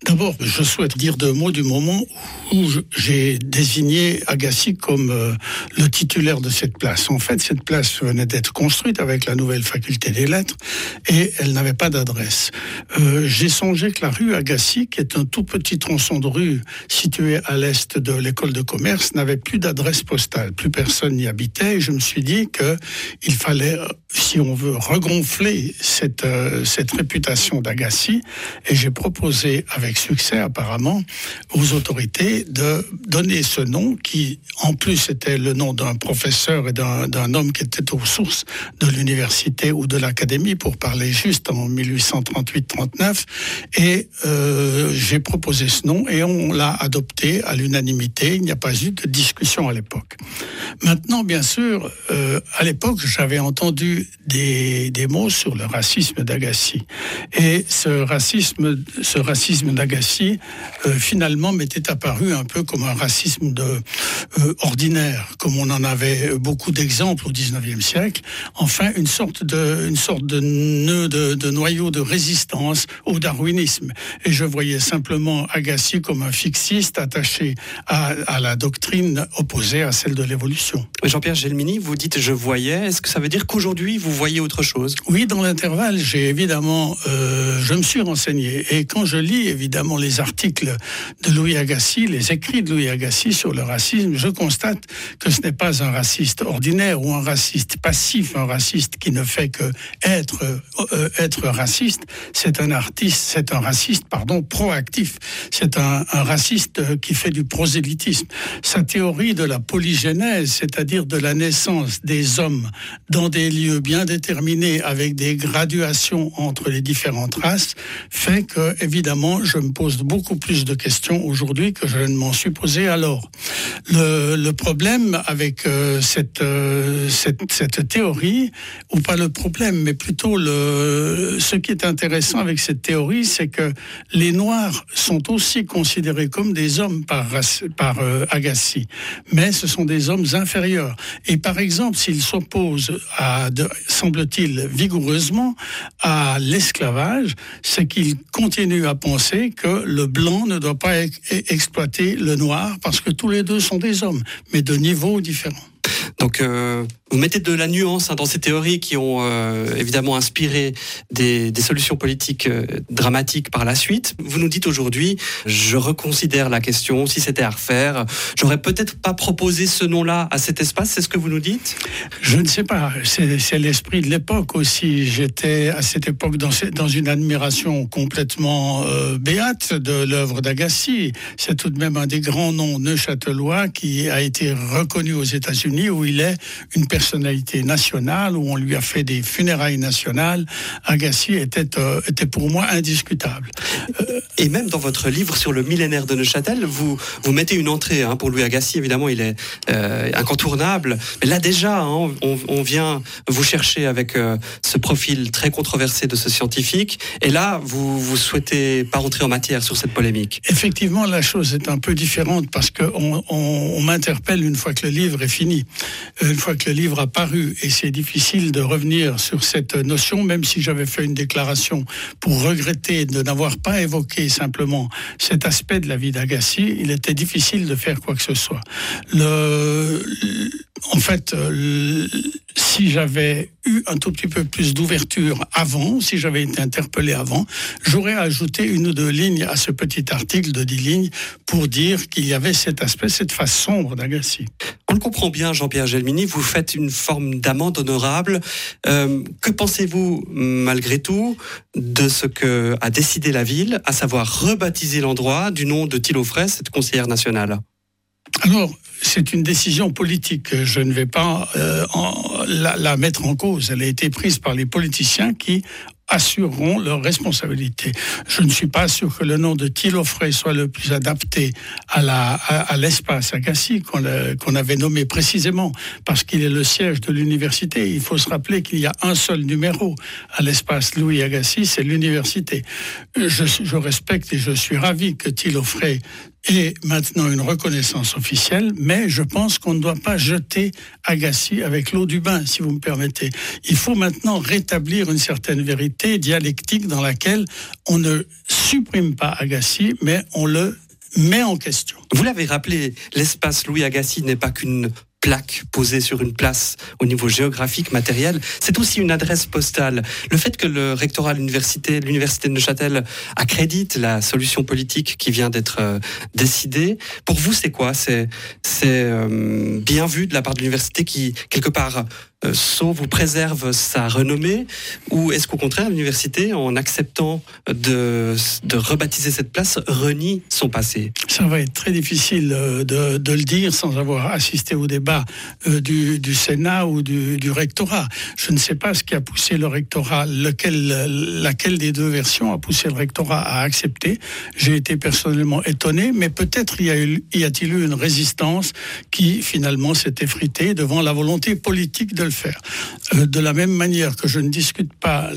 D'abord, je souhaite dire 2 mots du moment où j'ai désigné Agassi comme le titulaire de cette place. En fait, cette place venait d'être construite avec la nouvelle faculté des lettres et elle n'avait pas d'adresse. J'ai songé que la rue Agassi, qui est un tout petit tronçon de rue situé à l'est de l'école de commerce, n'avait plus d'adresse postale. Plus personne n'y habitait et je me suis dit qu'il fallait, si on veut, regonfler cette réputation d'Agassi, et j'ai proposé avec succès apparemment aux autorités de donner ce nom qui en plus était le nom d'un professeur et d'un homme qui était aux sources de l'université ou de l'académie pour parler juste en 1838-39, et j'ai proposé ce nom et on l'a adopté à l'unanimité. Il n'y a pas eu de discussion à l'époque. Maintenant, bien sûr, à l'époque, j'avais entendu des mots sur le racisme d'Agassi. Et ce racisme d'Agassi, finalement, m'était apparu un peu comme un racisme ordinaire, comme on en avait beaucoup d'exemples au XIXe siècle. Enfin, une sorte de nœud, de noyau de résistance au darwinisme. Et je voyais simplement Agassi comme un fixiste attaché à la doctrine opposée à celle de l'évolution. Jean-Pierre Gelmini, vous dites « je voyais ». Est-ce que ça veut dire qu'aujourd'hui, vous voyez autre chose ? Oui, dans l'intervalle, je me suis renseigné. Et quand je lis, évidemment, les articles de Louis Agassiz, les écrits de Louis Agassiz sur le racisme, je constate que ce n'est pas un raciste ordinaire ou un raciste passif, un raciste qui ne fait que être raciste. C'est un raciste proactif. C'est un raciste qui fait du prosélytisme. Sa théorie de la polygénèse, c'est-à-dire de la naissance des hommes dans des lieux bien déterminés avec des graduations entre les différentes races, fait que, évidemment, je me pose beaucoup plus de questions aujourd'hui que je ne m'en suis posé alors. Le problème avec cette théorie, ou pas le problème, mais plutôt ce qui est intéressant avec cette théorie, c'est que les Noirs sont aussi considérés comme des hommes par Agassi, mais ce sont des hommes inférieurs. Et par exemple, s'ils s'opposent semble-t-il, vigoureusement à l'esclavage, c'est qu'ils continuent à penser que le blanc ne doit pas exploiter le noir parce que tous les deux sont des hommes, mais de niveaux différents. Donc, vous mettez de la nuance dans ces théories qui ont évidemment inspiré des solutions politiques dramatiques par la suite. Vous nous dites aujourd'hui, je reconsidère la question, si c'était à refaire, j'aurais peut-être pas proposé ce nom-là à cet espace, c'est ce que vous nous dites ? Je ne sais pas, c'est l'esprit de l'époque aussi. J'étais à cette époque dans une admiration complètement béate de l'œuvre d'Agassi. C'est tout de même un des grands noms neuchâtelois qui a été reconnu aux États-Unis, où il est une personnalité nationale, où on lui a fait des funérailles nationales. Agassi était pour moi indiscutable. Et même dans votre livre sur le millénaire de Neuchâtel, vous mettez une entrée pour Louis Agassiz. Évidemment, il est incontournable. Mais là déjà, on vient vous chercher avec ce profil très controversé de ce scientifique. Et là, vous souhaitez pas rentrer en matière sur cette polémique. Effectivement, la chose est un peu différente parce qu'on m'interpelle une fois que le livre est fini, une fois que le livre a paru, et c'est difficile de revenir sur cette notion, même si j'avais fait une déclaration pour regretter de n'avoir pas évoqué simplement cet aspect de la vie d'Agassi. Il était difficile de faire quoi que ce soit. En fait, si j'avais eu un tout petit peu plus d'ouverture avant, si j'avais été interpellé avant, j'aurais ajouté 1 ou 2 lignes à ce petit article de 10 lignes pour dire qu'il y avait cet aspect, cette face sombre d'Agassi. On le comprend bien, Jean-Pierre Gelmini, vous faites une forme d'amende honorable. Que pensez-vous, malgré tout, de ce que a décidé la ville, à savoir rebaptiser l'endroit du nom de Thilo Frey, cette conseillère nationale ? Alors, c'est une décision politique. Je ne vais pas la mettre en cause. Elle a été prise par les politiciens qui assureront leur responsabilité. Je ne suis pas sûr que le nom de Thilo Frey soit le plus adapté à l'espace Agassi qu'on avait nommé précisément parce qu'il est le siège de l'université. Il faut se rappeler qu'il y a un seul numéro à l'espace Louis Agassiz, c'est l'université. Je respecte et je suis ravi que Thilo Frey ait maintenant une reconnaissance officielle, mais je pense qu'on ne doit pas jeter Agassi avec l'eau du bain, si vous me permettez. Il faut maintenant rétablir une certaine vérité dualité dialectique dans laquelle on ne supprime pas Agassi, mais on le met en question. Vous l'avez rappelé, l'espace Louis Agassiz n'est pas qu'une plaque posée sur une place au niveau géographique, matériel, c'est aussi une adresse postale. Le fait que le rectorat de l'université de Neuchâtel accrédite la solution politique qui vient d'être décidée, pour vous c'est quoi ? C'est bien vu de la part de l'université qui, quelque part, sauve ou préserve sa renommée, ou est-ce qu'au contraire l'université, en acceptant de rebaptiser cette place, renie son passé ? Ça va être très difficile de le dire sans avoir assisté au débat du Sénat ou du rectorat. Je ne sais pas ce qui a poussé le rectorat, laquelle des deux versions a poussé le rectorat à accepter. J'ai été personnellement étonné, mais peut-être y a-t-il eu une résistance qui finalement s'est effritée devant la volonté politique de le faire. De la même manière que je ne discute pas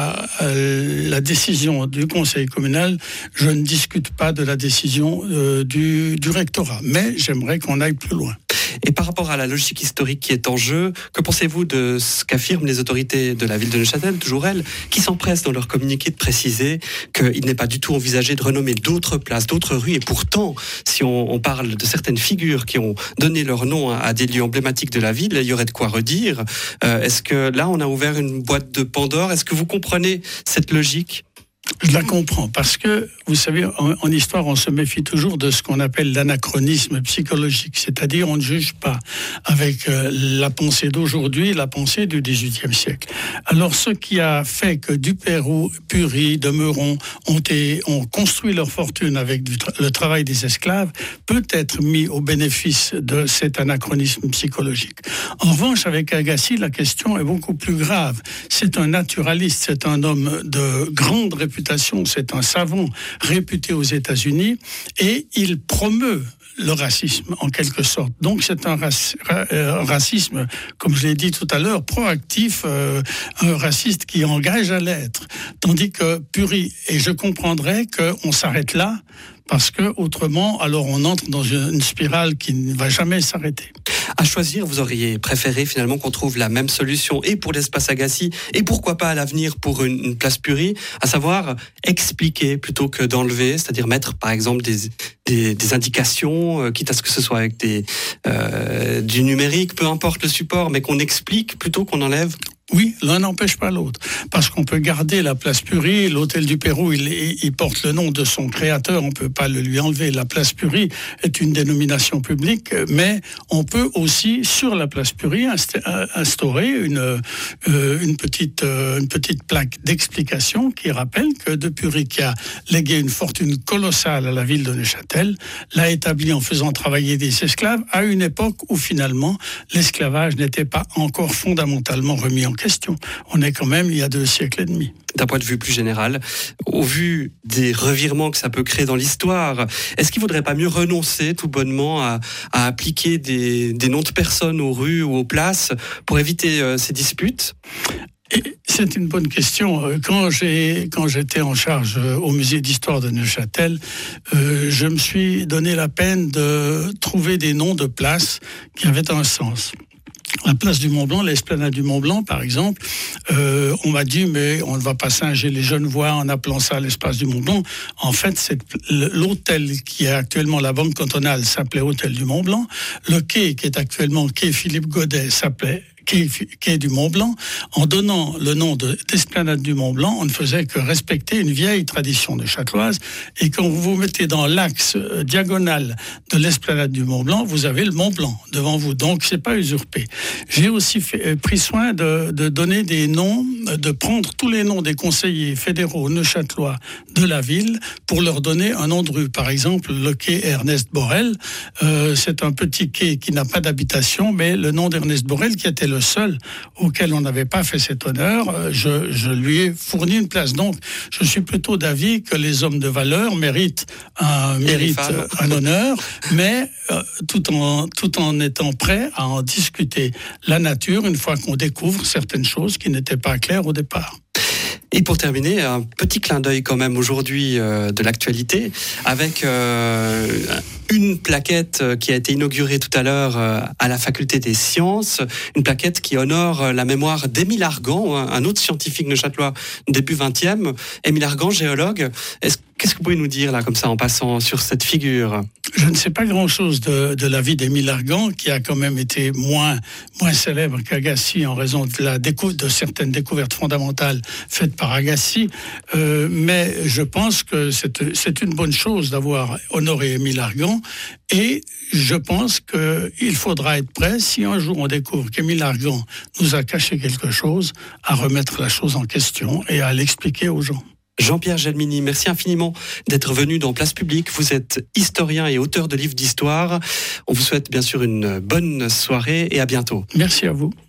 la décision du conseil communal, je ne discute pas de la décision du rectorat. Mais j'aimerais qu'on aille plus loin. Et par rapport à la logique historique qui est en jeu, que pensez-vous de ce qu'affirment les autorités de la ville de Neuchâtel, toujours elles, qui s'empressent dans leur communiqué de préciser qu'il n'est pas du tout envisagé de renommer d'autres places, d'autres rues, et pourtant, si on parle de certaines figures qui ont donné leur nom à des lieux emblématiques de la ville, il y aurait de quoi redire. Est-ce que là, on a ouvert une boîte de Pandore ? Est-ce que vous comprenez cette logique ? Je la comprends, parce que, vous savez, en histoire, on se méfie toujours de ce qu'on appelle l'anachronisme psychologique, c'est-à-dire on ne juge pas avec la pensée d'aujourd'hui, la pensée du XVIIIe siècle. Alors, ce qui a fait que Duperrot, Purie, de Meuron ont construit leur fortune avec le travail des esclaves peut être mis au bénéfice de cet anachronisme psychologique. En revanche, avec Agassi, la question est beaucoup plus grave. C'est un naturaliste, c'est un homme de grande réputation, c'est un savant réputé aux États-Unis et il promeut le racisme en quelque sorte. Donc c'est un racisme, comme je l'ai dit tout à l'heure, proactif, un raciste qui engage à l'être. Tandis que Purie, et je comprendrais qu'on s'arrête là, parce que autrement, alors on entre dans une spirale qui ne va jamais s'arrêter. À choisir, vous auriez préféré finalement qu'on trouve la même solution et pour l'espace Agassi et pourquoi pas à l'avenir pour une place Purie, à savoir expliquer plutôt que d'enlever, c'est-à-dire mettre par exemple des indications, quitte à ce que ce soit avec du numérique, peu importe le support, mais qu'on explique plutôt qu'on enlève. Oui, l'un n'empêche pas l'autre. Parce qu'on peut garder la place Purie, l'hôtel du Pérou, il porte le nom de son créateur, on ne peut pas le lui enlever. La place Purie est une dénomination publique, mais on peut aussi, sur la place Purie, instaurer une petite plaque d'explication qui rappelle que de Purie, qui a légué une fortune colossale à la ville de Neuchâtel, l'a établi en faisant travailler des esclaves à une époque où finalement l'esclavage n'était pas encore fondamentalement remis en question. On est quand même il y a 2 siècles et demi. D'un point de vue plus général, au vu des revirements que ça peut créer dans l'histoire, est-ce qu'il ne faudrait pas mieux renoncer tout bonnement à appliquer des noms de personnes aux rues ou aux places pour éviter ces disputes ? Et c'est une bonne question. Quand j'étais en charge au musée d'histoire de Neuchâtel, je me suis donné la peine de trouver des noms de places qui avaient un sens. La place du Mont-Blanc, l'esplanade du Mont-Blanc, par exemple, on m'a dit, mais on ne va pas singer les Genevois en appelant ça l'espace du Mont-Blanc. En fait, l'hôtel qui est actuellement la Banque cantonale s'appelait Hôtel du Mont-Blanc. Le quai qui est actuellement quai Philippe Godet s'appelait quai du Mont-Blanc. En donnant le nom d'esplanade du Mont-Blanc, on ne faisait que respecter une vieille tradition neuchâteloise. Et quand vous vous mettez dans l'axe diagonal de l'esplanade du Mont-Blanc, vous avez le Mont-Blanc devant vous. Donc, c'est pas usurpé. J'ai aussi pris soin de donner des noms, de prendre tous les noms des conseillers fédéraux neuchâtelois de la ville pour leur donner un nom de rue. Par exemple, le quai Ernest Borel, c'est un petit quai qui n'a pas d'habitation, mais le nom d'Ernest Borel, qui était le seul auquel on n'avait pas fait cet honneur, je lui ai fourni une place. Donc, je suis plutôt d'avis que les hommes de valeur méritent un honneur, mais tout en étant prêt à en discuter la nature une fois qu'on découvre certaines choses qui n'étaient pas claires au départ. Et pour terminer, un petit clin d'œil quand même aujourd'hui de l'actualité, avec une plaquette qui a été inaugurée tout à l'heure à la Faculté des Sciences, une plaquette qui honore la mémoire d'Émile Argan, un autre scientifique neuchâtelois début 20e. Émile Argan, géologue. Qu'est-ce que vous pouvez nous dire là, comme ça, en passant sur cette figure ? Je ne sais pas grand-chose de la vie d'Émile Argan, qui a quand même été moins célèbre qu'Agassi en raison de certaines découvertes fondamentales faites par Agassi. Mais je pense que c'est une bonne chose d'avoir honoré Émile Argan. Et je pense qu'il faudra être prêt, si un jour on découvre qu'Émile Argan nous a caché quelque chose, à remettre la chose en question et à l'expliquer aux gens. Jean-Pierre Gelmini, merci infiniment d'être venu dans Place Publique. Vous êtes historien et auteur de livres d'histoire. On vous souhaite bien sûr une bonne soirée et à bientôt. Merci à vous.